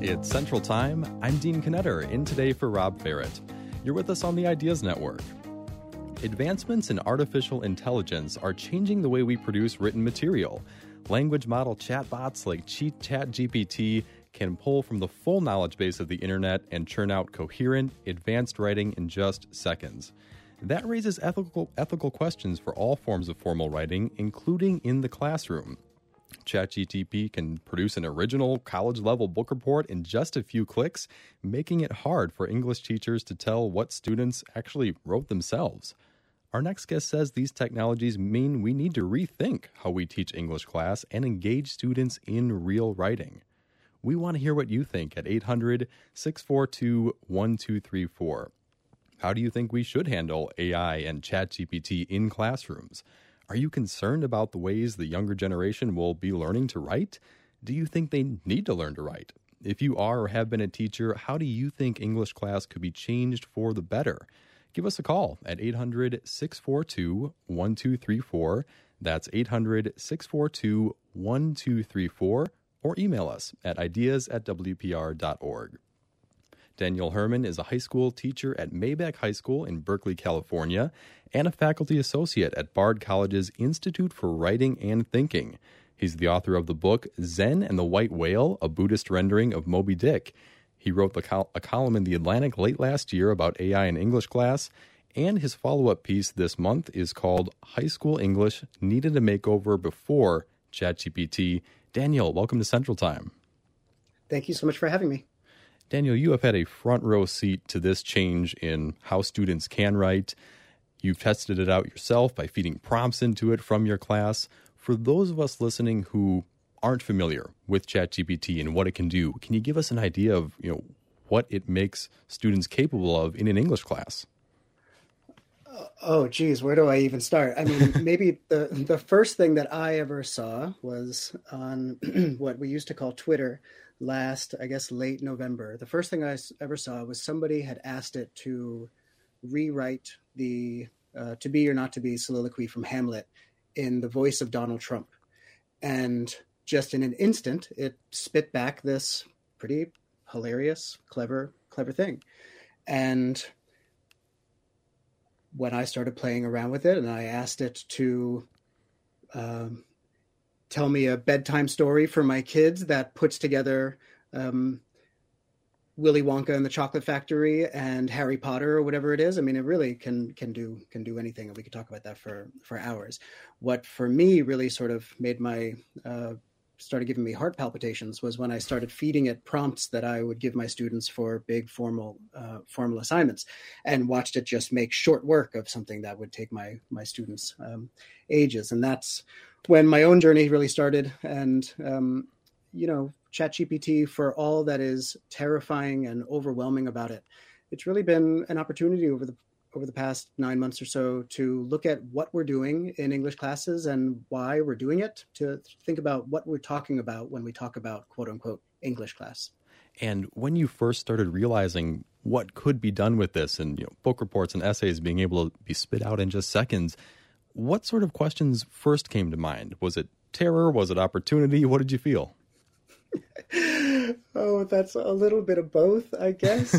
It's Central Time. I'm Dean Knetter, in today for Rob Barrett. You're with us on the Ideas Network. Advancements in artificial intelligence are changing the way we produce written material. Language model chatbots like ChatGPT can pull from the full knowledge base of the internet and churn out coherent, advanced writing in just seconds. That raises ethical questions for all forms of formal writing, including in the classroom. ChatGPT can produce an original college-level book report in just a few clicks, making it hard for English teachers to tell what students actually wrote themselves. Our next guest says these technologies mean we need to rethink how we teach English class and engage students in real writing. We want to hear what you think at 800-642-1234. How do you think we should handle AI and ChatGPT in classrooms? Are you concerned about the ways the younger generation will be learning to write? Do you think they need to learn to write? If you are or have been a teacher, how do you think English class could be changed for the better? Give us a call at 800-642-1234. That's 800-642-1234. Or email us at ideas@wpr.org. Daniel Herman is a high school teacher at Maybach High School in Berkeley, California, and a faculty associate at Bard College's Institute for Writing and Thinking. He's the author of the book Zen and the White Whale, a Buddhist rendering of Moby Dick. He wrote a column in The Atlantic late last year about AI in English class, and his follow-up piece this month is called High School English Needed a Makeover Before ChatGPT. Daniel, welcome to Central Time. Thank you so much for having me. Daniel, you have had a front row seat to this change in how students can write. You've tested it out yourself by feeding prompts into it from your class. For those of us listening who aren't familiar with ChatGPT and what it can do, can you give us an idea of, what it makes students capable of in an English class? Oh, geez, where do I even start? I mean, maybe the first thing that I ever saw was on what we used to call Twitter last, I guess, late November. The first thing I ever saw was somebody had asked it to rewrite the To Be or Not to Be soliloquy from Hamlet in the voice of Donald Trump. And just in an instant, it spit back this pretty hilarious, clever thing. And when I started playing around with it and I asked it to tell me a bedtime story for my kids that puts together Willy Wonka and the Chocolate Factory and Harry Potter or whatever it is. I mean, it really can do anything, and we could talk about that for hours. What for me really sort of made my started giving me heart palpitations was when I started feeding it prompts that I would give my students for big formal assignments, and watched it just make short work of something that would take my students ages. And that's when my own journey really started. And, ChatGPT, for all that is terrifying and overwhelming about it, it's really been an opportunity over the past 9 months or so to look at what we're doing in English classes and why we're doing it, to think about what we're talking about when we talk about quote unquote English class. And when you first started realizing what could be done with this, and book reports and essays being able to be spit out in just seconds, what sort of questions first came to mind? Was it terror? Was it opportunity? What did you feel? Oh, that's a little bit of both, I guess.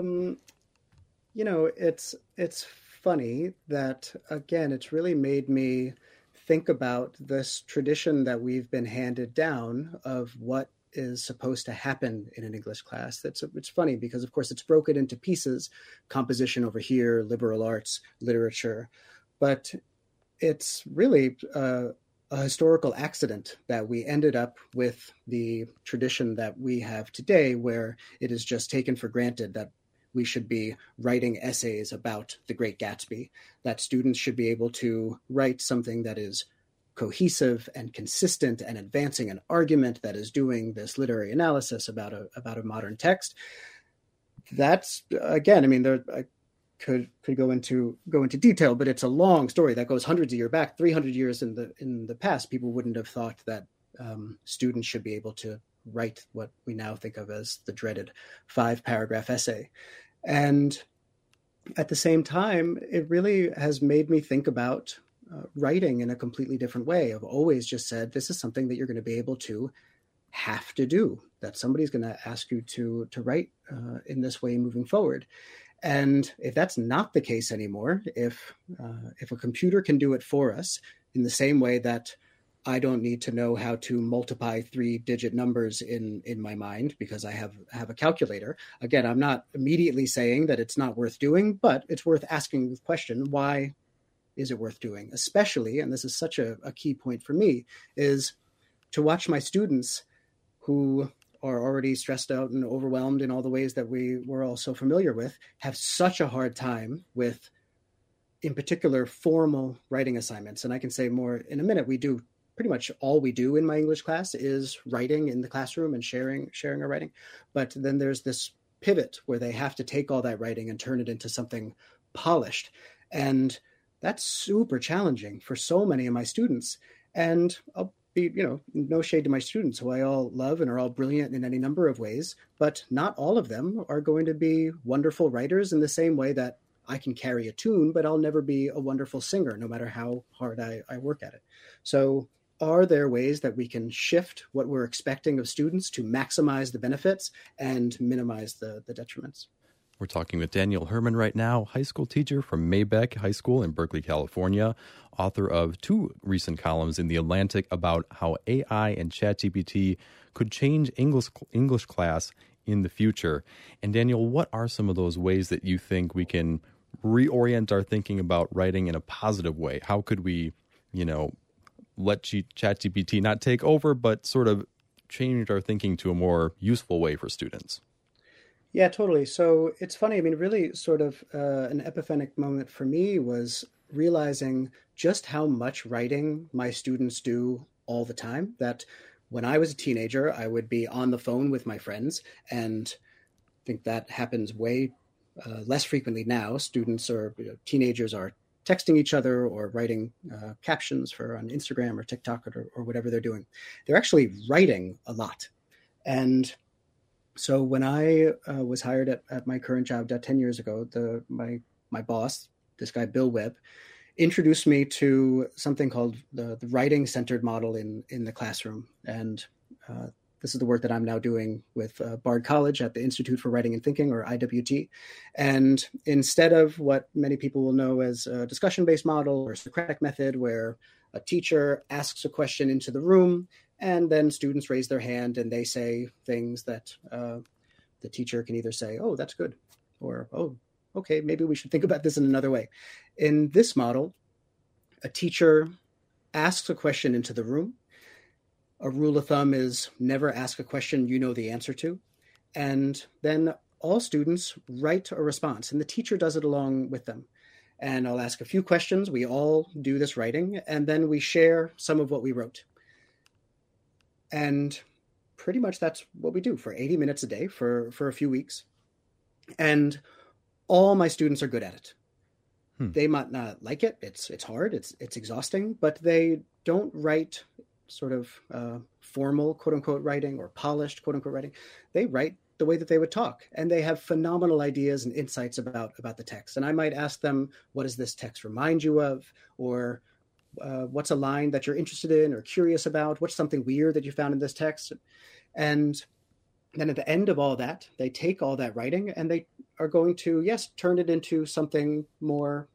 It's funny that, again, it's really made me think about this tradition that we've been handed down of what is supposed to happen in an English class. It's funny because, of course, it's broken into pieces: composition over here, liberal arts, literature. But it's really a historical accident that we ended up with the tradition that we have today, where it is just taken for granted that we should be writing essays about The Great Gatsby, that students should be able to write something that is cohesive and consistent and advancing an argument that is doing this literary analysis about a modern text. That's, again, I mean, I could go into detail, but it's a long story that goes hundreds of years back, 300 years in the past. People wouldn't have thought that students should be able to write what we now think of as the dreaded 5-paragraph essay. And at the same time, it really has made me think about writing in a completely different way. I've always just said, this is something that you're going to be able to have to do, that somebody's going to ask you to write in this way moving forward. And if that's not the case anymore, if a computer can do it for us in the same way that I don't need to know how to multiply 3-digit numbers in my mind because I have a calculator. Again, I'm not immediately saying that it's not worth doing, but it's worth asking the question, why is it worth doing? Especially, and this is such a key point for me, is to watch my students who are already stressed out and overwhelmed in all the ways that we're all so familiar with, have such a hard time with, in particular, formal writing assignments. And I can say more in a minute. We do pretty much all we do in my English class is writing in the classroom and sharing our writing. But then there's this pivot where they have to take all that writing and turn it into something polished. And that's super challenging for so many of my students. And I'll be, no shade to my students who I all love and are all brilliant in any number of ways, but not all of them are going to be wonderful writers in the same way that I can carry a tune, but I'll never be a wonderful singer, no matter how hard I work at it. So are there ways that we can shift what we're expecting of students to maximize the benefits and minimize the detriments? We're talking with Daniel Herman right now, high school teacher from Maybeck High School in Berkeley, California, author of 2 recent columns in The Atlantic about how AI and ChatGPT could change English class in the future. And Daniel, what are some of those ways that you think we can reorient our thinking about writing in a positive way? How could we, let ChatGPT not take over, but sort of change our thinking to a more useful way for students? Yeah, totally. So it's funny. I mean, really sort of an epiphanic moment for me was realizing just how much writing my students do all the time. That when I was a teenager, I would be on the phone with my friends, and I think that happens way less frequently now. Students or teenagers are texting each other or writing captions on Instagram or TikTok or whatever they're doing. They're actually writing a lot. And so when I was hired at my current job 10 years ago, my boss, this guy, Bill Webb, introduced me to something called the writing-centered model in the classroom. And this is the work that I'm now doing with Bard College at the Institute for Writing and Thinking, or IWT. And instead of what many people will know as a discussion-based model or Socratic method, where a teacher asks a question into the room, and then students raise their hand and they say things that the teacher can either say, oh, that's good, or, oh, okay, maybe we should think about this in another way. In this model, a teacher asks a question into the room. A rule of thumb is never ask a question you know the answer to. And then all students write a response, and the teacher does it along with them. And I'll ask a few questions. We all do this writing, and then we share some of what we wrote. And pretty much that's what we do for 80 minutes a day for a few weeks. And all my students are good at it. They might not like it. It's hard. It's exhausting, but they don't write sort of formal, quote unquote, writing or polished, quote unquote, writing. They write the way that they would talk, and they have phenomenal ideas and insights about the text. And I might ask them, what does this text remind you of? Or what's a line that you're interested in or curious about? What's something weird that you found in this text? And then at the end of all that, they take all that writing and they are going to, yes, turn it into something more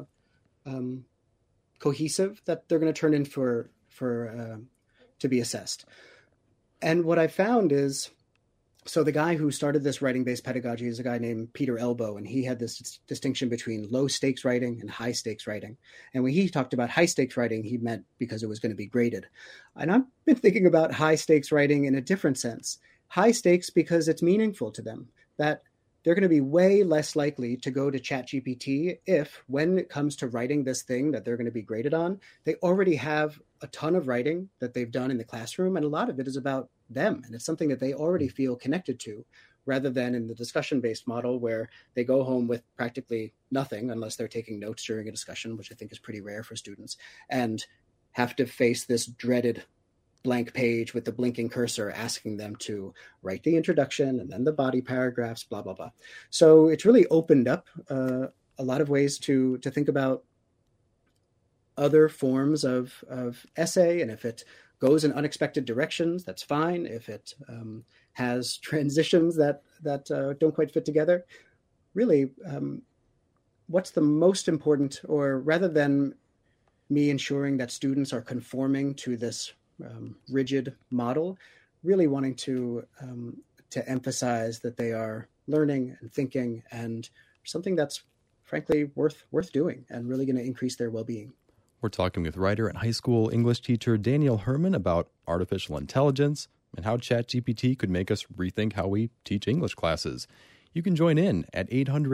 cohesive that they're going to turn in for to be assessed. And what I found is, so the guy who started this writing-based pedagogy is a guy named Peter Elbow, and he had this distinction between low-stakes writing and high-stakes writing. And when he talked about high-stakes writing, he meant because it was going to be graded. And I've been thinking about high-stakes writing in a different sense. High stakes because it's meaningful to them, that they're going to be way less likely to go to ChatGPT if, when it comes to writing this thing that they're going to be graded on, they already have a ton of writing that they've done in the classroom, and a lot of it is about them, and it's something that they already feel connected to, rather than in the discussion-based model where they go home with practically nothing unless they're taking notes during a discussion, which I think is pretty rare for students, and have to face this dreaded blank page with the blinking cursor asking them to write the introduction and then the body paragraphs, blah, blah, blah. So it's really opened up a lot of ways to think about other forms of essay, and if it goes in unexpected directions, that's fine. If it has transitions that don't quite fit together, really, what's the most important, or rather than me ensuring that students are conforming to this rigid model, really wanting to emphasize that they are learning and thinking, and something that's frankly worth doing and really going to increase their well-being. We're talking with writer and high school English teacher Daniel Herman about artificial intelligence and how ChatGPT could make us rethink how we teach English classes. You can join in at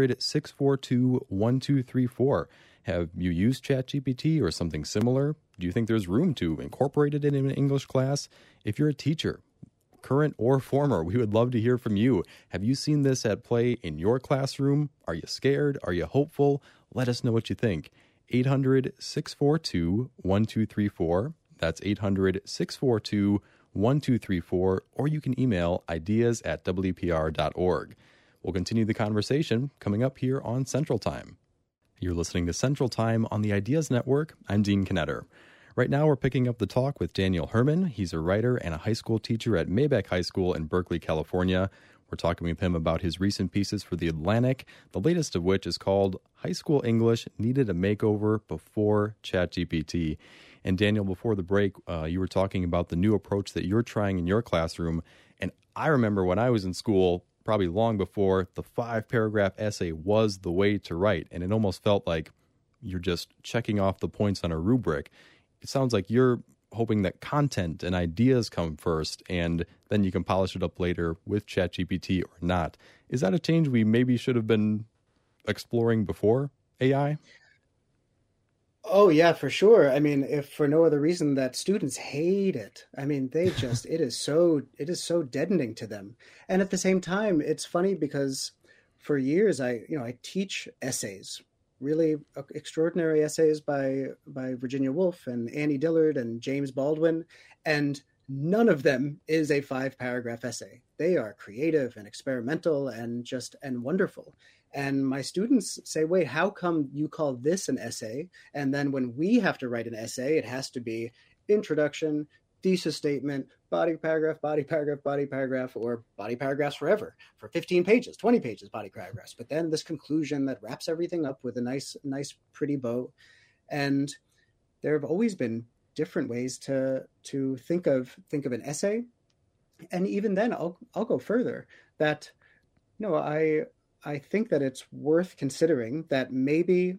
800-642-1234. Have you used ChatGPT or something similar? Do you think there's room to incorporate it in an English class? If you're a teacher, current or former, we would love to hear from you. Have you seen this at play in your classroom? Are you scared? Are you hopeful? Let us know what you think. 800-642-1234. That's 800-642-1234. Or you can email ideas@wpr.org. We'll continue the conversation coming up here on Central Time. You're listening to Central Time on the Ideas Network. I'm Dean Knetter. Right now, we're picking up the talk with Daniel Herman. He's a writer and a high school teacher at Mabeck High School in Berkeley, California. We're talking with him about his recent pieces for The Atlantic, the latest of which is called High School English Needed a Makeover Before ChatGPT. And Daniel, before the break, you were talking about the new approach that you're trying in your classroom. And I remember when I was in school, probably long before, the 5-paragraph essay was the way to write. And it almost felt like you're just checking off the points on a rubric. It sounds like you're hoping that content and ideas come first, and then you can polish it up later with ChatGPT or not. Is that a change we maybe should have been exploring before AI? Oh yeah, for sure. I mean, if for no other reason that students hate it. I mean, they just it is so deadening to them. And at the same time, it's funny because for years I teach essays, really extraordinary essays by Virginia Woolf and Annie Dillard and James Baldwin, and none of them is a 5-paragraph essay. They are creative and experimental and wonderful. And my students say, wait, how come you call this an essay? And then when we have to write an essay, it has to be introduction, thesis statement, body paragraph, body paragraph, body paragraph, or body paragraphs forever for 15 pages, 20 pages, body paragraphs. But then this conclusion that wraps everything up with a nice, pretty bow. And there have always been different ways to think of an essay. And even then, I'll go further. That, I think that it's worth considering that maybe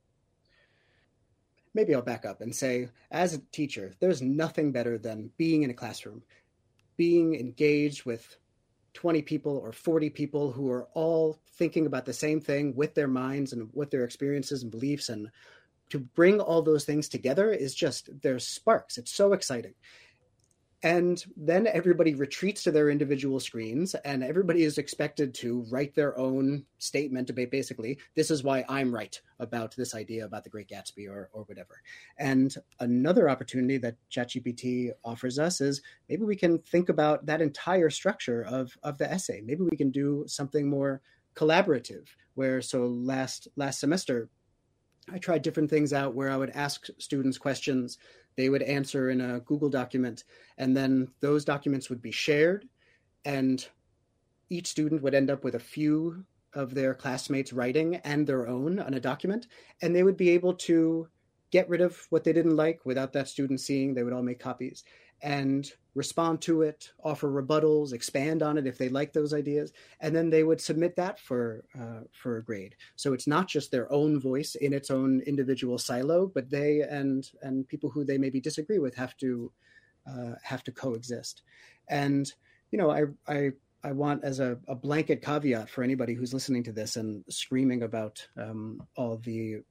I'll back up and say, as a teacher, there's nothing better than being in a classroom, being engaged with 20 people or 40 people who are all thinking about the same thing with their minds and with their experiences and beliefs. And to bring all those things together is just, there's sparks. It's so exciting. And then everybody retreats to their individual screens, and everybody is expected to write their own statement about, basically, this is why I'm right about this idea about the Great Gatsby or whatever. And another opportunity that ChatGPT offers us is maybe we can think about that entire structure of the essay. Maybe we can do something more collaborative, where last semester, I tried different things out where I would ask students questions. They would answer in a Google document, and then those documents would be shared, and each student would end up with a few of their classmates' writing and their own on a document, and they would be able to get rid of what they didn't like without that student seeing. They would all make copies and respond to it, offer rebuttals, expand on it if they like those ideas, and then they would submit that for a grade. So it's not just their own voice in its own individual silo, but they and people who they maybe disagree with have to coexist. And I want, as a blanket caveat for anybody who's listening to this and screaming about all the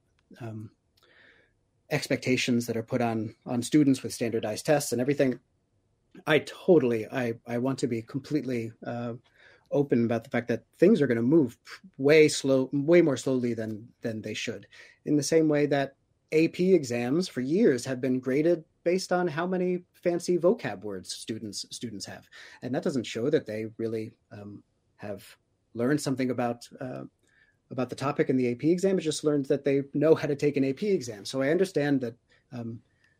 expectations that are put on students with standardized tests and everything. I want to be completely open about the fact that things are going to move way more slowly than they should. In the same way that AP exams for years have been graded based on how many fancy vocab words students have, and that doesn't show that they really have learned something about the topic in the AP exam. It just learns that they know how to take an AP exam. So I understand that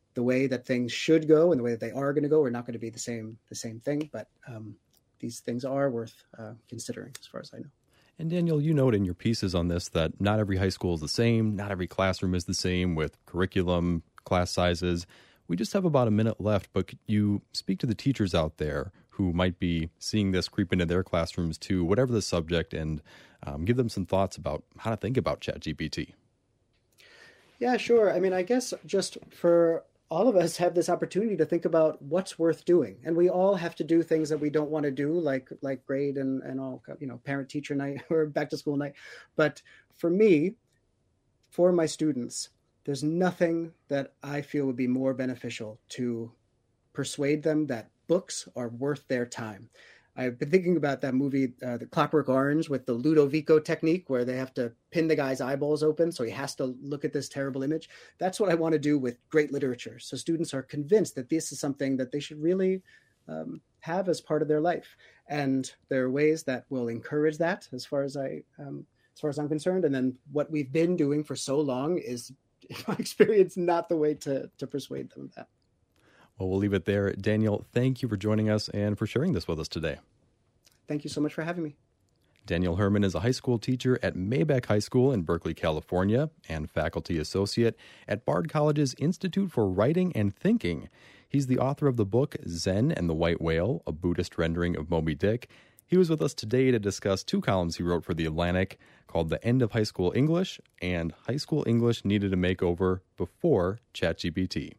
the way that things should go and the way that they are going to go are not going to be the same thing. But these things are worth considering, as far as I know. And Daniel, you note in your pieces on this that not every high school is the same, not every classroom is the same with curriculum, class sizes. We just have about a minute left, but could you speak to the teachers out there who might be seeing this creep into their classrooms too, whatever the subject, and give them some thoughts about how to think about ChatGPT? Yeah, sure. I mean, I guess just for all of us have this opportunity to think about what's worth doing. And we all have to do things that we don't want to do, like grade and all, parent-teacher night or back-to-school night. But for me, for my students, there's nothing that I feel would be more beneficial to persuade them that books are worth their time. I've been thinking about that movie, The Clockwork Orange, with the Ludovico technique, where they have to pin the guy's eyeballs open, so he has to look at this terrible image. That's what I want to do with great literature. So students are convinced that this is something that they should really have as part of their life. And there are ways that will encourage that, as far as I'm concerned. And then what we've been doing for so long is, in my experience, not the way to persuade them of that. Well, we'll leave it there. Daniel, thank you for joining us and for sharing this with us today. Thank you so much for having me. Daniel Herman is a high school teacher at Maybach High School in Berkeley, California, and faculty associate at Bard College's Institute for Writing and Thinking. He's the author of the book Zen and the White Whale, a Buddhist rendering of Moby Dick. He was with us today to discuss 2 columns he wrote for The Atlantic called The End of High School English and High School English Needed a Makeover Before ChatGPT.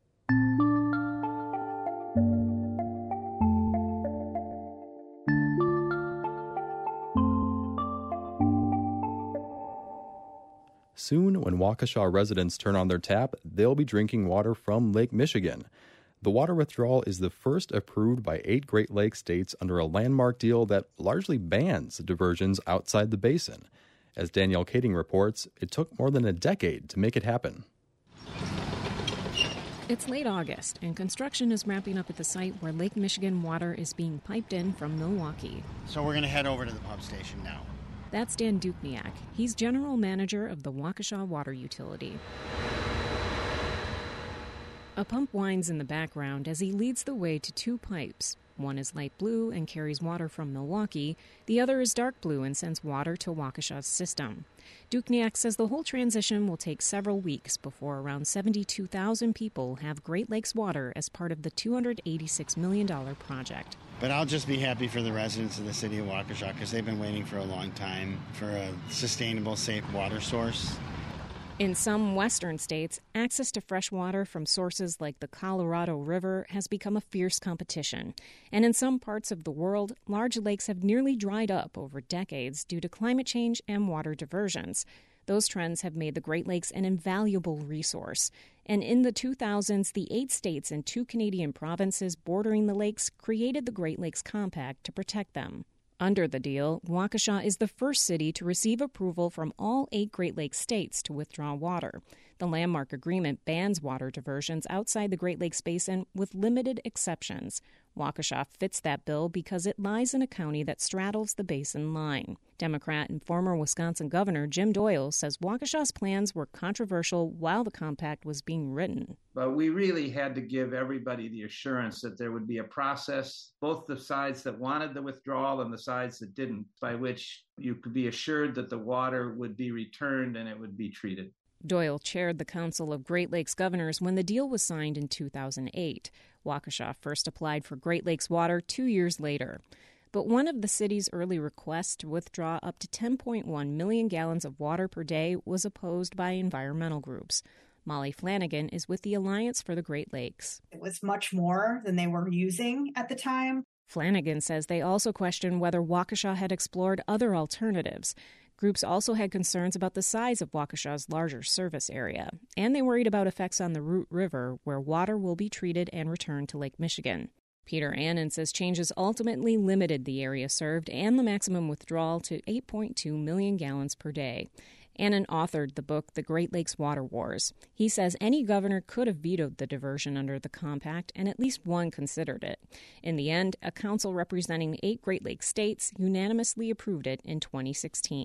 Soon, when Waukesha residents turn on their tap, they'll be drinking water from Lake Michigan. The water withdrawal is the first approved by 8 Great Lakes states under a landmark deal that largely bans diversions outside the basin. As Danielle Kading reports, it took more than a decade to make it happen. It's late August, and construction is wrapping up at the site where Lake Michigan water is being piped in from Milwaukee. So we're going to head over to the pump station now. That's Dan Dukniak. He's general manager of the Waukesha Water Utility. A pump whines in the background as he leads the way to 2 pipes. One is light blue and carries water from Milwaukee. The other is dark blue and sends water to Waukesha's system. Dukniak says the whole transition will take several weeks before around 72,000 people have Great Lakes water as part of the $286 million project. But I'll just be happy for the residents of the city of Waukesha because they've been waiting for a long time for a sustainable, safe water source. In some western states, access to fresh water from sources like the Colorado River has become a fierce competition. And in some parts of the world, large lakes have nearly dried up over decades due to climate change and water diversions. Those trends have made the Great Lakes an invaluable resource. And in the 2000s, the 8 states and 2 Canadian provinces bordering the lakes created the Great Lakes Compact to protect them. Under the deal, Waukesha is the first city to receive approval from all 8 Great Lakes states to withdraw water. The landmark agreement bans water diversions outside the Great Lakes Basin with limited exceptions. Waukesha fits that bill because it lies in a county that straddles the basin line. Democrat and former Wisconsin Governor Jim Doyle says Waukesha's plans were controversial while the compact was being written. But we really had to give everybody the assurance that there would be a process, both the sides that wanted the withdrawal and the sides that didn't, by which you could be assured that the water would be returned and it would be treated. Doyle chaired the Council of Great Lakes Governors when the deal was signed in 2008. Waukesha first applied for Great Lakes water 2 years later. But one of the city's early requests to withdraw up to 10.1 million gallons of water per day was opposed by environmental groups. Molly Flanagan is with the Alliance for the Great Lakes. It was much more than they were using at the time. Flanagan says they also questioned whether Waukesha had explored other alternatives. Groups also had concerns about the size of Waukesha's larger service area, and they worried about effects on the Root River, where water will be treated and returned to Lake Michigan. Peter Annan says changes ultimately limited the area served and the maximum withdrawal to 8.2 million gallons per day. Annan authored the book The Great Lakes Water Wars. He says any governor could have vetoed the diversion under the compact, and at least one considered it. In the end, a council representing 8 Great Lakes states unanimously approved it in 2016.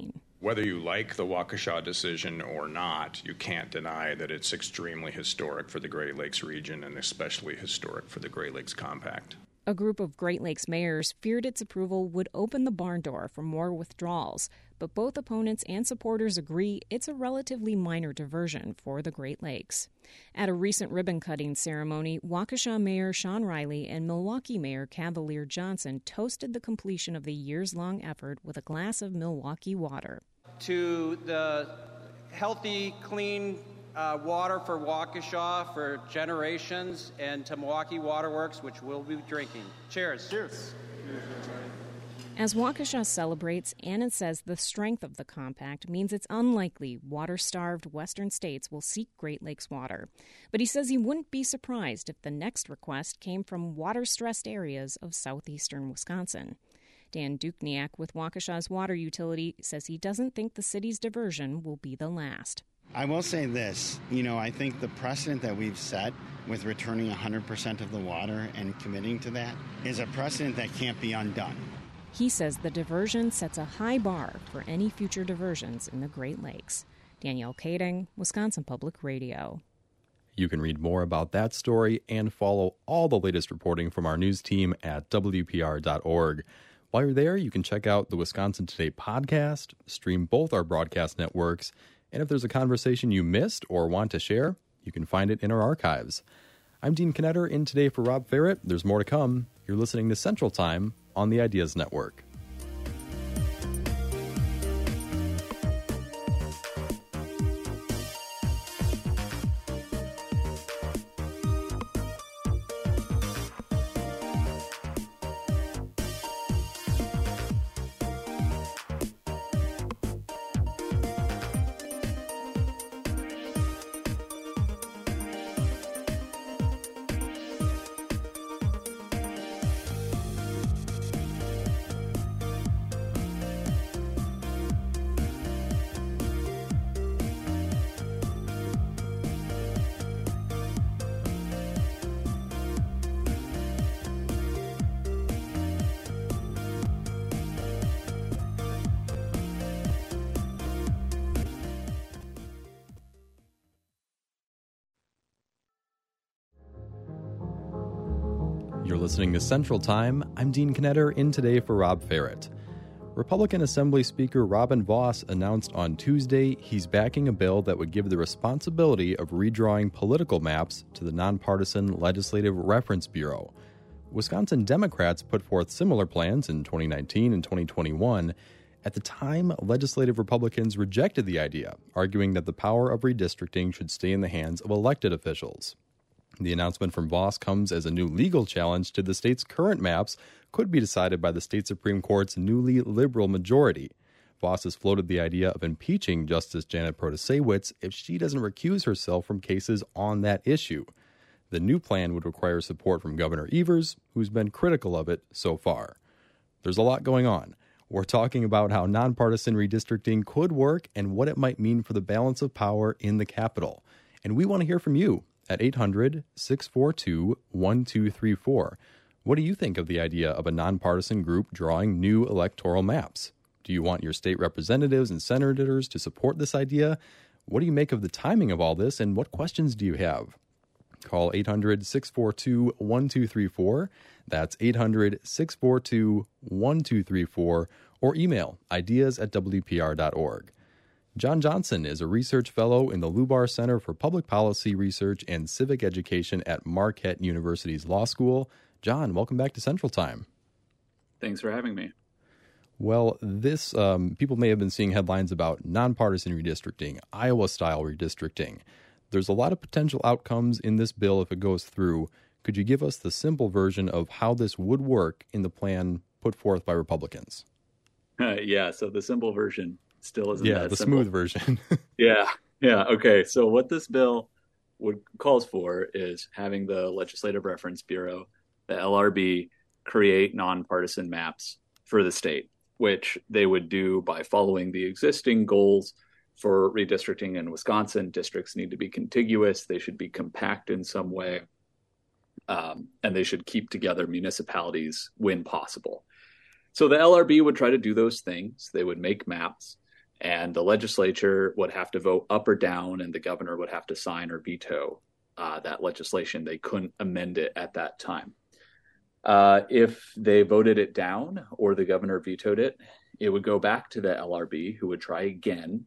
Whether you like the Waukesha decision or not, you can't deny that it's extremely historic for the Great Lakes region and especially historic for the Great Lakes Compact. A group of Great Lakes mayors feared its approval would open the barn door for more withdrawals, but both opponents and supporters agree it's a relatively minor diversion for the Great Lakes. At a recent ribbon-cutting ceremony, Waukesha Mayor Sean Riley and Milwaukee Mayor Cavalier Johnson toasted the completion of the years-long effort with a glass of Milwaukee water. To the healthy, clean water for Waukesha for generations, and to Milwaukee Water Works, which we'll be drinking. Cheers. Cheers. As Waukesha celebrates, Annan says the strength of the compact means it's unlikely water-starved western states will seek Great Lakes water. But he says he wouldn't be surprised if the next request came from water-stressed areas of southeastern Wisconsin. Dan Dukniak with Waukesha's water utility says he doesn't think the city's diversion will be the last. I will say this, I think the precedent that we've set with returning 100% of the water and committing to that is a precedent that can't be undone. He says the diversion sets a high bar for any future diversions in the Great Lakes. Danielle Kading, Wisconsin Public Radio. You can read more about that story and follow all the latest reporting from our news team at WPR.org. While you're there, you can check out the Wisconsin Today podcast, stream both our broadcast networks, and if there's a conversation you missed or want to share, you can find it in our archives. I'm Dean Knetter, in today for Rob Ferret. There's more to come. You're listening to Central Time on the Ideas Network. You're listening to Central Time. I'm Dean Knetter, in today for Rob Ferret. Republican Assembly Speaker Robin Vos announced on Tuesday he's backing a bill that would give the responsibility of redrawing political maps to the nonpartisan Legislative Reference Bureau. Wisconsin Democrats put forth similar plans in 2019 and 2021. At the time, legislative Republicans rejected the idea, arguing that the power of redistricting should stay in the hands of elected officials. The announcement from Vos comes as a new legal challenge to the state's current maps could be decided by the state Supreme Court's newly liberal majority. Vos has floated the idea of impeaching Justice Janet Protasiewicz if she doesn't recuse herself from cases on that issue. The new plan would require support from Governor Evers, who's been critical of it so far. There's a lot going on. We're talking about how nonpartisan redistricting could work and what it might mean for the balance of power in the Capitol. And we want to hear from you at 800-642-1234. What do you think of the idea of a nonpartisan group drawing new electoral maps? Do you want your state representatives and senators to support this idea? What do you make of the timing of all this, and what questions do you have? Call 800-642-1234. That's 800-642-1234, or email ideas@wpr.org. John Johnson is a research fellow in the Lubar Center for Public Policy Research and Civic Education at Marquette University's Law School. John, welcome back to Central Time. Thanks for having me. Well, this people may have been seeing headlines about nonpartisan redistricting, Iowa-style redistricting. There's a lot of potential outcomes in this bill if it goes through. Could you give us the simple version of how this would work in the plan put forth by Republicans? So the simple version still isn't that simple. Smooth version. Yeah. Okay. So what this bill calls for is having the Legislative Reference Bureau, the LRB, create nonpartisan maps for the state, which they would do by following the existing goals for redistricting in Wisconsin. Districts need to be contiguous. They should be compact in some way. And they should keep together municipalities when possible. So the LRB would try to do those things. They would make maps. And the legislature would have to vote up or down, and the governor would have to sign or veto that legislation. They couldn't amend it at that time. If they voted it down or the governor vetoed it, it would go back to the LRB, who would try again.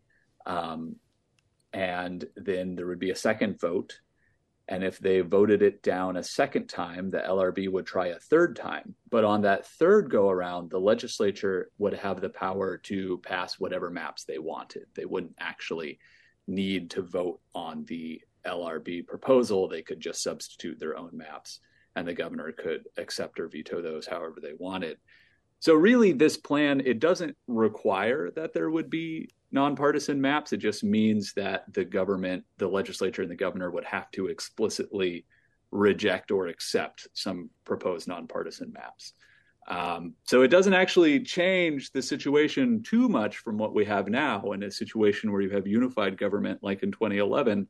And then there would be a second vote. And if they voted it down a second time, the LRB would try a third time. But on that third go around, the legislature would have the power to pass whatever maps they wanted. They wouldn't actually need to vote on the LRB proposal. They could just substitute their own maps, and the governor could accept or veto those however they wanted. So really, this plan, it doesn't require that there would be nonpartisan maps. It just means that the government, the legislature, and the governor would have to explicitly reject or accept some proposed nonpartisan maps. So it doesn't actually change the situation too much from what we have now in a situation where you have unified government, like in 2011.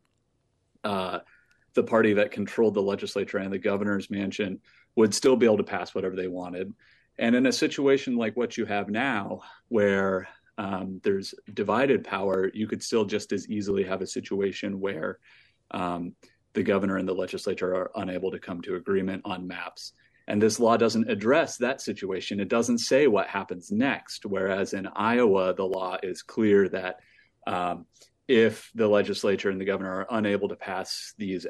The party that controlled the legislature and the governor's mansion would still be able to pass whatever they wanted. And in a situation like what you have now, where there's divided power, you could still just as easily have a situation where the governor and the legislature are unable to come to agreement on maps. And this law doesn't address that situation. It doesn't say what happens next. Whereas in Iowa, the law is clear that if the legislature and the governor are unable to pass these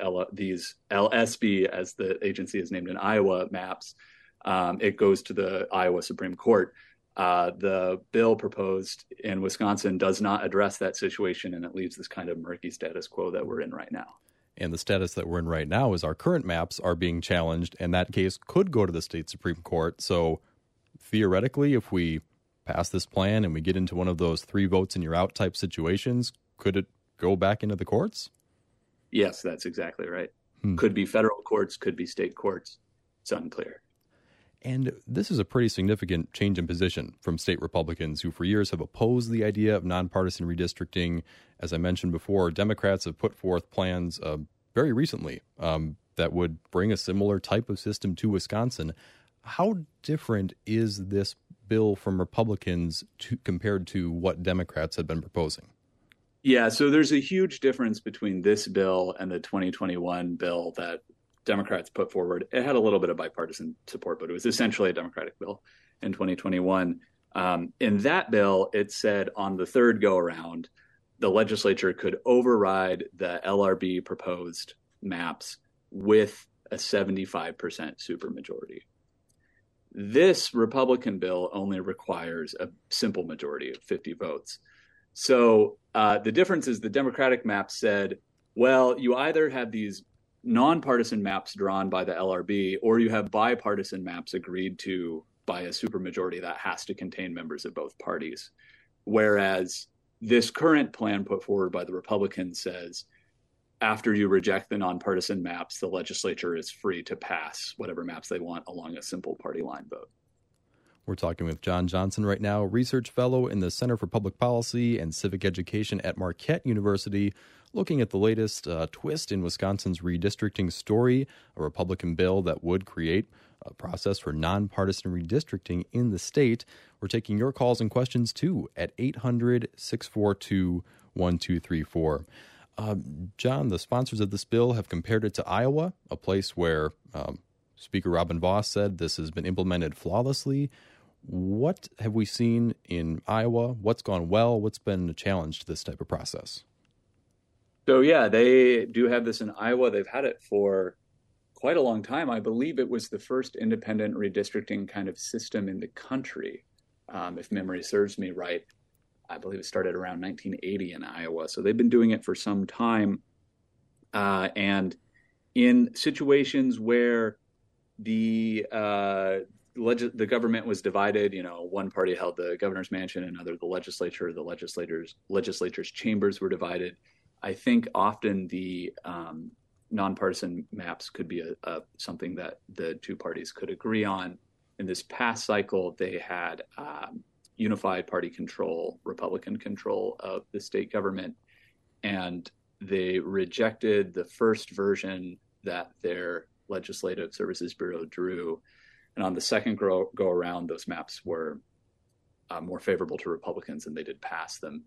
LSB, as the agency is named in Iowa, maps, it goes to the Iowa Supreme Court. The bill proposed in Wisconsin does not address that situation, and it leaves this kind of murky status quo that we're in right now. And the status that we're in right now is our current maps are being challenged, and that case could go to the state Supreme Court. So theoretically, if we pass this plan and we get into one of those 3 votes and you're out type situations, could it go back into the courts? Yes, that's exactly right. Could be federal courts, could be state courts. It's unclear. And this is a pretty significant change in position from state Republicans who for years have opposed the idea of nonpartisan redistricting. As I mentioned before, Democrats have put forth plans very recently that would bring a similar type of system to Wisconsin. How different is this bill from Republicans compared to what Democrats had been proposing? Yeah, so there's a huge difference between this bill and the 2021 bill that Democrats put forward. It had a little bit of bipartisan support, but it was essentially a Democratic bill in 2021. In that bill, it said on the third go around, the legislature could override the LRB proposed maps with a 75% supermajority. This Republican bill only requires a simple majority of 50 votes. So the difference is the Democratic map said, well, you either have these nonpartisan maps drawn by the LRB, or you have bipartisan maps agreed to by a supermajority that has to contain members of both parties. Whereas this current plan put forward by the Republicans says, after you reject the nonpartisan maps, the legislature is free to pass whatever maps they want along a simple party line vote. We're talking with John Johnson right now, research fellow in the Center for Public Policy and Civic Education at Marquette University, looking at the latest twist in Wisconsin's redistricting story, a Republican bill that would create a process for nonpartisan redistricting in the state. We're taking your calls and questions, too, at 800-642-1234. John, the sponsors of this bill have compared it to Iowa, a place where Speaker Robin Vos said this has been implemented flawlessly. What have we seen in Iowa? What's gone well? What's been a challenge to this type of process? So, yeah, they do have this in Iowa. They've had it for quite a long time. I believe it was the first independent redistricting kind of system in the country, if memory serves me right. I believe it started around 1980 in Iowa. So they've been doing it for some time. And in situations where the government was divided, one party held the governor's mansion, another the legislature, the legislature's chambers were divided. I think often the nonpartisan maps could be something that the two parties could agree on. In this past cycle, they had unified party control, Republican control of the state government, and they rejected the first version that their Legislative Services Bureau drew. And on the second go around, those maps were more favorable to Republicans, and they did pass them.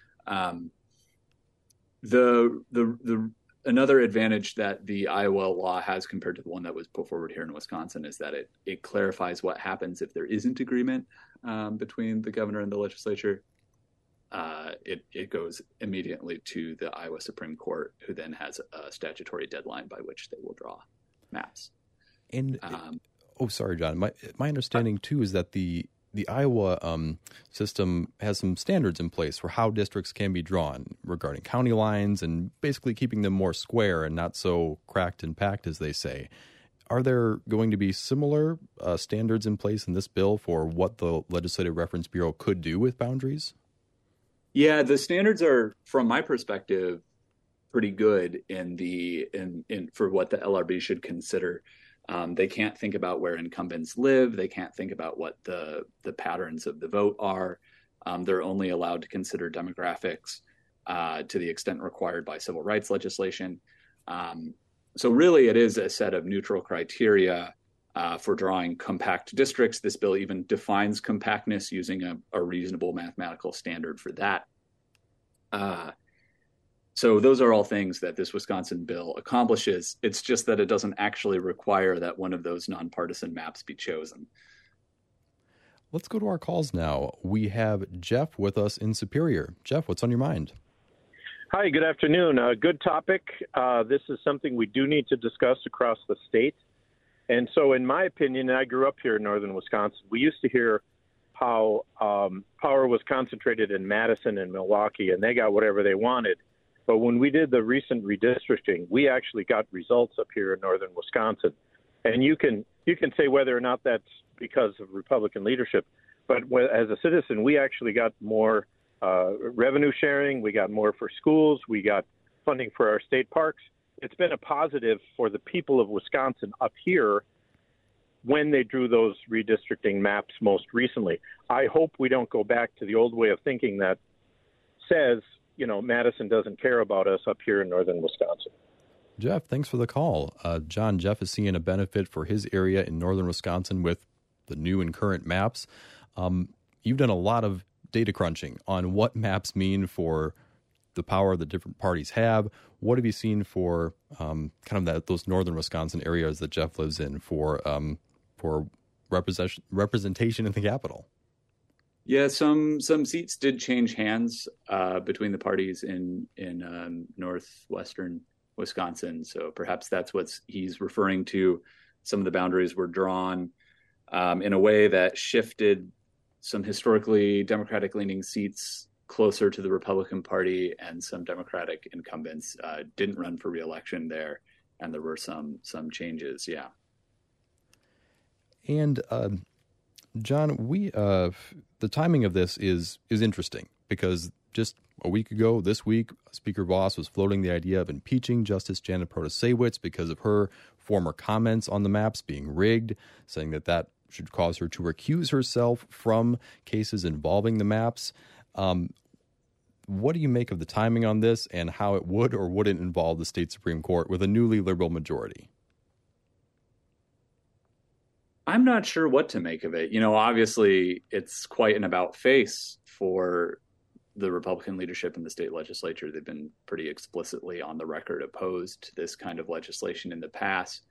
Another advantage that the Iowa law has compared to the one that was put forward here in Wisconsin is that it clarifies what happens if there isn't agreement between the governor and the legislature. It goes immediately to the Iowa Supreme Court, who then has a statutory deadline by which they will draw maps. And sorry, John. My understanding too is that the Iowa system has some standards in place for how districts can be drawn regarding county lines and basically keeping them more square and not so cracked and packed, as they say. Are there going to be similar standards in place in this bill for what the Legislative Reference Bureau could do with boundaries? Yeah, the standards are, from my perspective, pretty good for what the LRB should consider. They can't think about where incumbents live. They can't think about what the patterns of the vote are. They're only allowed to consider demographics to the extent required by civil rights legislation. So really, it is a set of neutral criteria for drawing compact districts. This bill even defines compactness using a reasonable mathematical standard for that. So those are all things that this Wisconsin bill accomplishes. It's just that it doesn't actually require that one of those nonpartisan maps be chosen. Let's go to our calls now. We have Jeff with us in Superior. Jeff, what's on your mind? Hi, good afternoon. Good topic. This is something we do need to discuss across the state. And so in my opinion, I grew up here in northern Wisconsin, we used to hear how power was concentrated in Madison and Milwaukee, and they got whatever they wanted. But when we did the recent redistricting, we actually got results up here in northern Wisconsin. And you can say whether or not that's because of Republican leadership, but as a citizen, we actually got more revenue sharing. We got more for schools. We got funding for our state parks. It's been a positive for the people of Wisconsin up here when they drew those redistricting maps most recently. I hope we don't go back to the old way of thinking that says, Madison doesn't care about us up here in northern Wisconsin. Jeff, thanks for the call. John, Jeff is seeing a benefit for his area in northern Wisconsin with the new and current maps. You've done a lot of data crunching on what maps mean for the power the different parties have. What have you seen for those northern Wisconsin areas that Jeff lives in for representation in the Capitol? Yeah, some seats did change hands between the parties in northwestern Wisconsin. So perhaps that's what he's referring to. Some of the boundaries were drawn in a way that shifted some historically Democratic-leaning seats closer to the Republican Party, and some Democratic incumbents didn't run for re-election there, and there were some changes. Yeah. And John, the timing of this is interesting because just a week ago, this week, Speaker Vos was floating the idea of impeaching Justice Janet Protasiewicz because of her former comments on the maps being rigged, saying that should cause her to recuse herself from cases involving the maps. What do you make of the timing on this and how it would or wouldn't involve the state Supreme Court with a newly liberal majority? I'm not sure what to make of it. Obviously, it's quite an about face for the Republican leadership in the state legislature. They've been pretty explicitly on the record opposed to this kind of legislation in the past.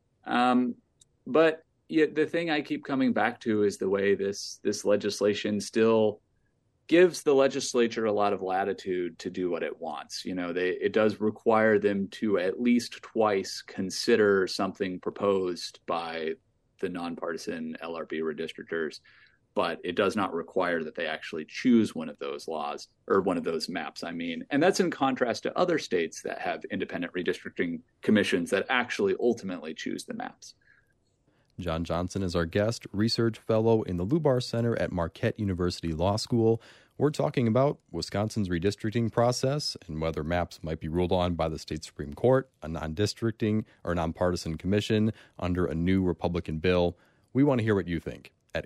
But the thing I keep coming back to is the way this legislation still gives the legislature a lot of latitude to do what it wants. It does require them to at least twice consider something proposed by the nonpartisan LRB redistrictors, but it does not require that they actually choose one of those laws or one of those maps, And that's in contrast to other states that have independent redistricting commissions that actually ultimately choose the maps. John Johnson is our guest, research fellow in the Lubar Center at Marquette University Law School. We're talking about Wisconsin's redistricting process and whether maps might be ruled on by the state Supreme Court, a non-districting or nonpartisan commission under a new Republican bill. We want to hear what you think at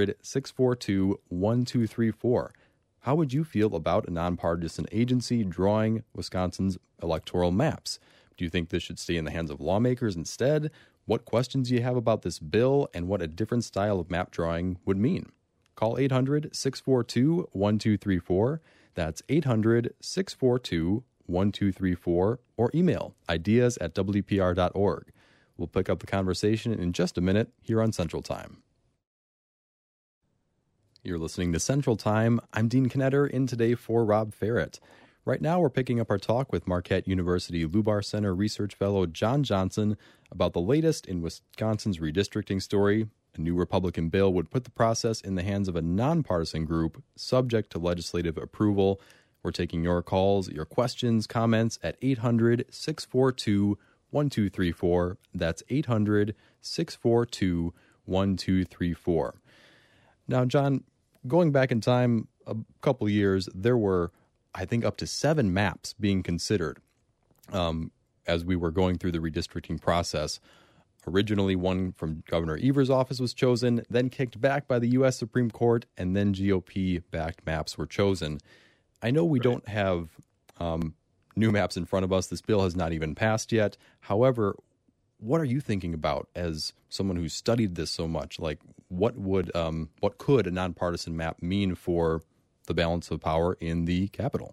800-642-1234. How would you feel about a nonpartisan agency drawing Wisconsin's electoral maps? Do you think this should stay in the hands of lawmakers instead? What questions do you have about this bill and what a different style of map drawing would mean? Call 800-642-1234. That's 800-642-1234, or email ideas@wpr.org. We'll pick up the conversation in just a minute here on Central Time. You're listening to Central Time. I'm Dean Knetter, in today for Rob Ferret. Right now, we're picking up our talk with Marquette University Lubar Center Research Fellow John Johnson about the latest in Wisconsin's redistricting story. A new Republican bill would put the process in the hands of a nonpartisan group, subject to legislative approval. We're taking your calls, your questions, comments at 800-642-1234. That's 800-642-1234. Now, John, going back in time a couple years, there were, I think, up to 7 maps being considered as we were going through the redistricting process. Originally, one from Governor Evers' office was chosen, then kicked back by the U.S. Supreme Court, and then GOP-backed maps were chosen. I know we don't have new maps in front of us. This bill has not even passed yet. However, what are you thinking about as someone who's studied this so much? Like, what could a nonpartisan map mean for the balance of power in the Capitol?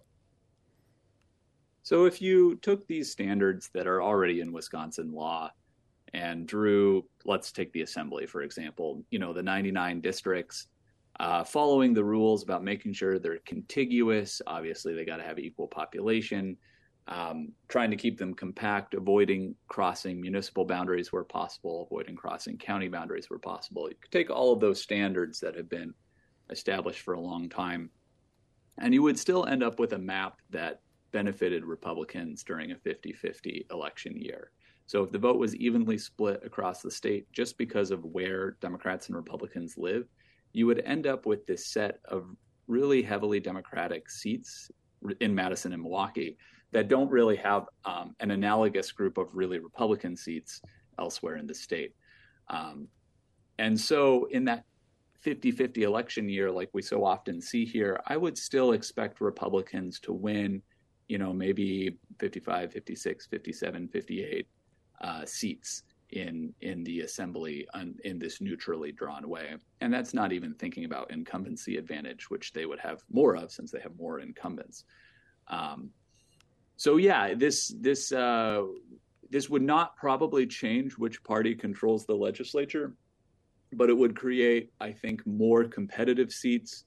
So if you took these standards that are already in Wisconsin law and drew, let's take the Assembly, for example, the 99 districts, following the rules about making sure they're contiguous. Obviously, they got to have equal population, trying to keep them compact, avoiding crossing municipal boundaries where possible, avoiding crossing county boundaries where possible. You could take all of those standards that have been established for a long time, and you would still end up with a map that benefited Republicans during a 50-50 election year. So if the vote was evenly split across the state just because of where Democrats and Republicans live, you would end up with this set of really heavily Democratic seats in Madison and Milwaukee that don't really have an analogous group of really Republican seats elsewhere in the state. And so in that 50-50 election year, like we so often see here, I would still expect Republicans to win, maybe 55, 56, 57, 58 seats in the Assembly in this neutrally drawn way. And that's not even thinking about incumbency advantage, which they would have more of since they have more incumbents. So yeah, this would not probably change which party controls the legislature, but it would create, I think, more competitive seats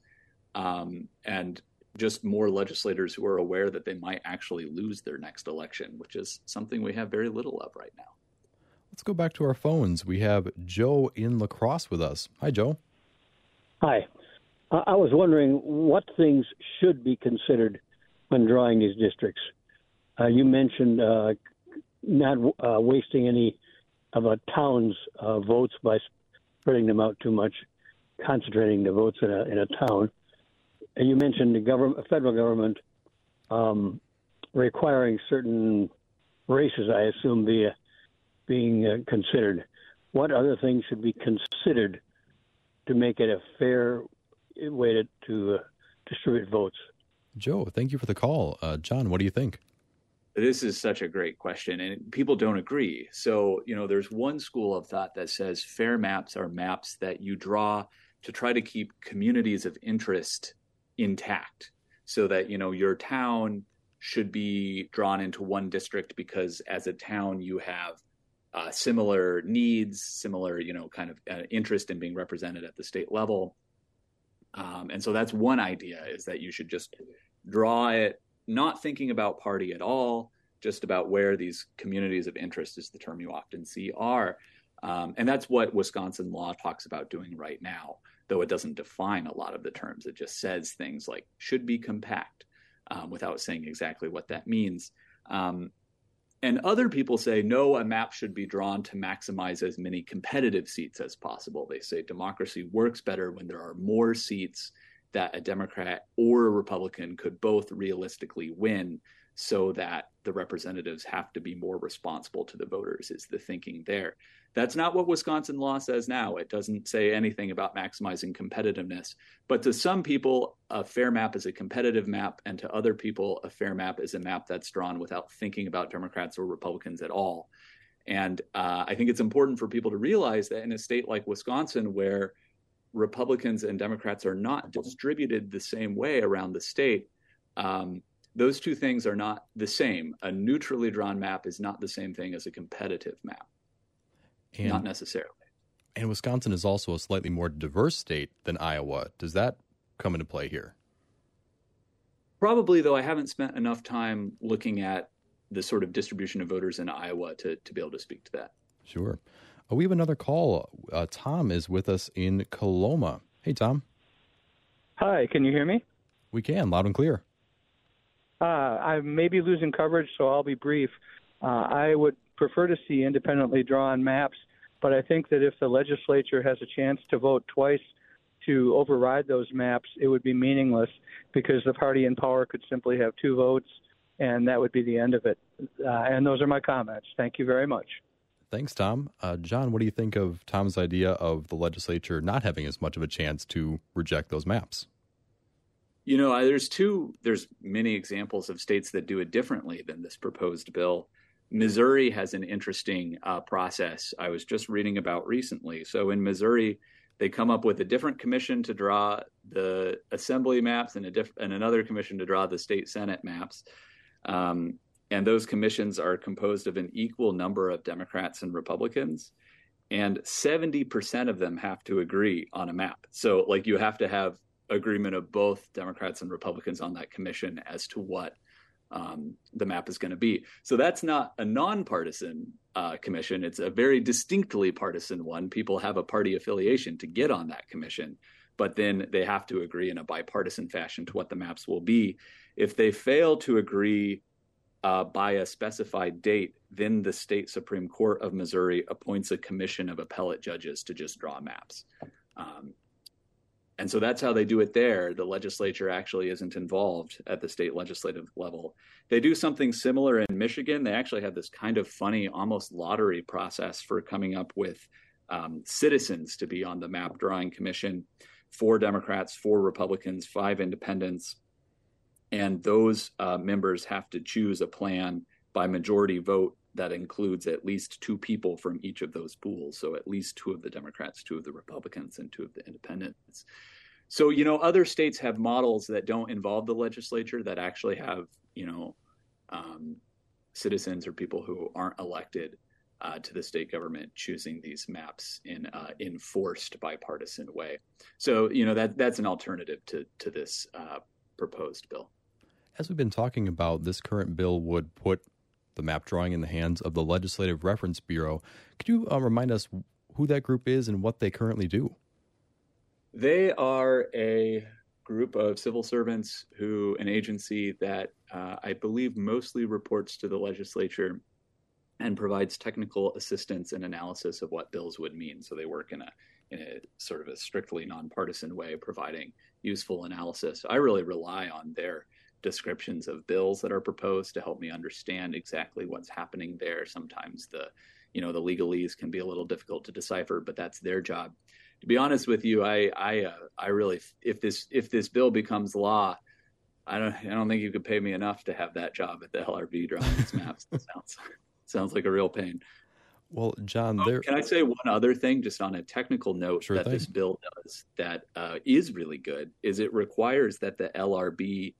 and just more legislators who are aware that they might actually lose their next election, which is something we have very little of right now. Let's go back to our phones. We have Joe in La Crosse with us. Hi, Joe. Hi. I was wondering what things should be considered when drawing these districts. You mentioned not wasting any of a town's votes by spreading them out too much, concentrating the votes in a town. And you mentioned the federal government requiring certain races, I assume, being considered. What other things should be considered to make it a fair way to distribute votes? Joe, thank you for the call. John, what do you think? This is such a great question, and people don't agree. So, there's one school of thought that says fair maps are maps that you draw to try to keep communities of interest intact, so that, your town should be drawn into one district because as a town you have similar needs, similar, interest in being represented at the state level. And so that's one idea, is that you should just draw it, not thinking about party at all, just about where these communities of interest, is the term you often see, are. And that's what Wisconsin law talks about doing right now, though it doesn't define a lot of the terms. It just says things like should be compact without saying exactly what that means. And other people say, no, a map should be drawn to maximize as many competitive seats as possible. They say democracy works better when there are more seats that a Democrat or a Republican could both realistically win, so that the representatives have to be more responsible to the voters, is the thinking there. That's not what Wisconsin law says now. It doesn't say anything about maximizing competitiveness. But to some people, a fair map is a competitive map, and to other people, a fair map is a map that's drawn without thinking about Democrats or Republicans at all. And I think it's important for people to realize that in a state like Wisconsin, where Republicans and Democrats are not distributed the same way around the state, those two things are not the same. A neutrally drawn map is not the same thing as a competitive map. Not necessarily. And Wisconsin is also a slightly more diverse state than Iowa. Does that come into play here? Probably, though I haven't spent enough time looking at the sort of distribution of voters in Iowa to be able to speak to that. Sure. We have another call. Tom is with us in Coloma. Hey, Tom. Hi, can you hear me? We can, loud and clear. I may be losing coverage, so I'll be brief. I would prefer to see independently drawn maps, but I think that if the legislature has a chance to vote twice to override those maps, it would be meaningless because the party in power could simply have 2 votes, and that would be the end of it. And those are my comments. Thank you very much. Thanks, Tom. John, what do you think of Tom's idea of the legislature not having as much of a chance to reject those maps? You know, there's many examples of states that do it differently than this proposed bill. Missouri has an interesting process I was just reading about recently. So in Missouri, they come up with a different commission to draw the assembly maps and another commission to draw the state Senate maps. And those commissions are composed of an equal number of Democrats and Republicans. And 70% of them have to agree on a map. So like you have to have agreement of both Democrats and Republicans on that commission as to what the map is going to be. So that's not a nonpartisan commission. It's a very distinctly partisan one. People have a party affiliation to get on that commission, but then they have to agree in a bipartisan fashion to what the maps will be. If they fail to agree by a specified date, then the state Supreme Court of Missouri appoints a commission of appellate judges to just draw maps. And so that's how they do it there. The legislature actually isn't involved at the state legislative level. They do something similar in Michigan. They actually have this kind of funny, almost lottery process for coming up with citizens to be on the map drawing commission. 4 Democrats, 4 Republicans, 5 independents. And those members have to choose a plan by majority vote that includes at least 2 people from each of those pools. So at least 2 of the Democrats, 2 of the Republicans, and 2 of the independents. So, you know, other states have models that don't involve the legislature that actually have, you know, citizens or people who aren't elected to the state government choosing these maps in enforced bipartisan way. So, you know, that's an alternative to this proposed bill. As we've been talking about, this current bill would put the map drawing in the hands of the Legislative Reference Bureau. Could you remind us who that group is and what they currently do? They are a group of civil servants an agency that I believe mostly reports to the legislature and provides technical assistance and analysis of what bills would mean. So they work in a sort of a strictly nonpartisan way, providing useful analysis. I really rely on their descriptions of bills that are proposed to help me understand exactly what's happening there. Sometimes the legalese can be a little difficult to decipher, but that's their job. To be honest with you, I really, if this bill becomes law, I don't think you could pay me enough to have that job at the LRB drawing these maps. It sounds like a real pain. Well, John, can I say one other thing, just on a technical note, Sure thing. This bill does that is really good, is it requires that the LRB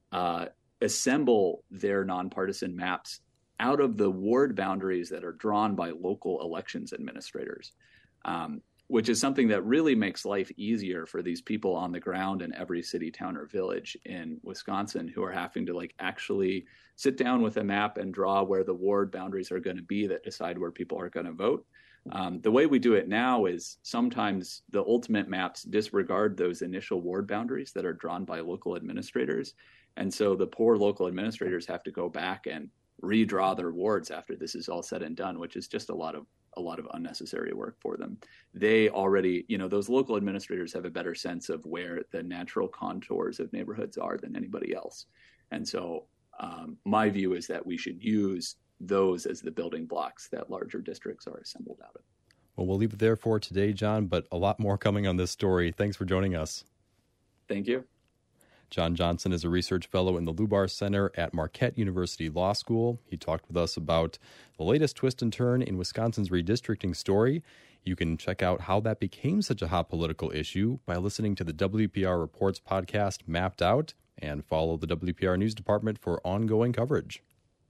assemble their nonpartisan maps out of the ward boundaries that are drawn by local elections administrators, which is something that really makes life easier for these people on the ground in every city, town, or village in Wisconsin who are having to actually sit down with a map and draw where the ward boundaries are going to be that decide where people are going to vote. The way we do it now is sometimes the ultimate maps disregard those initial ward boundaries that are drawn by local administrators. And so the poor local administrators have to go back and redraw their wards after this is all said and done, which is just a lot of unnecessary work for them. They already, those local administrators have a better sense of where the natural contours of neighborhoods are than anybody else. And so my view is that we should use those as the building blocks that larger districts are assembled out of. Well, we'll leave it there for today, John, but a lot more coming on this story. Thanks for joining us. Thank you. John Johnson is a research fellow in the Lubar Center at Marquette University Law School. He talked with us about the latest twist and turn in Wisconsin's redistricting story. You can check out how that became such a hot political issue by listening to the WPR Reports podcast Mapped Out, and follow the WPR News Department for ongoing coverage.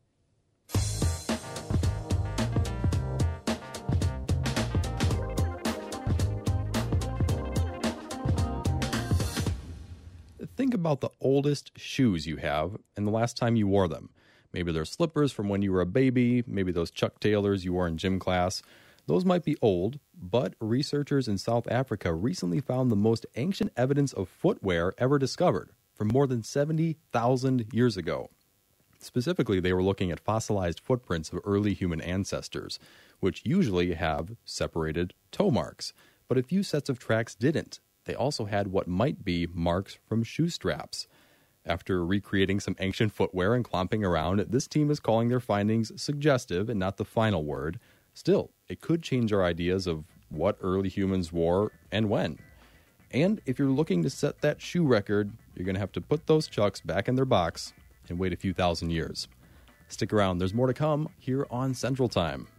Think about the oldest shoes you have and the last time you wore them. Maybe they're slippers from when you were a baby, maybe those Chuck Taylors you wore in gym class. Those might be old, but researchers in South Africa recently found the most ancient evidence of footwear ever discovered from more than 70,000 years ago. Specifically, they were looking at fossilized footprints of early human ancestors, which usually have separated toe marks. But a few sets of tracks didn't. They also had what might be marks from shoe straps. After recreating some ancient footwear and clomping around, this team is calling their findings suggestive and not the final word. Still, it could change our ideas of what early humans wore and when. And if you're looking to set that shoe record, you're going to have to put those Chucks back in their box and wait a few thousand years. Stick around, there's more to come here on Central Time.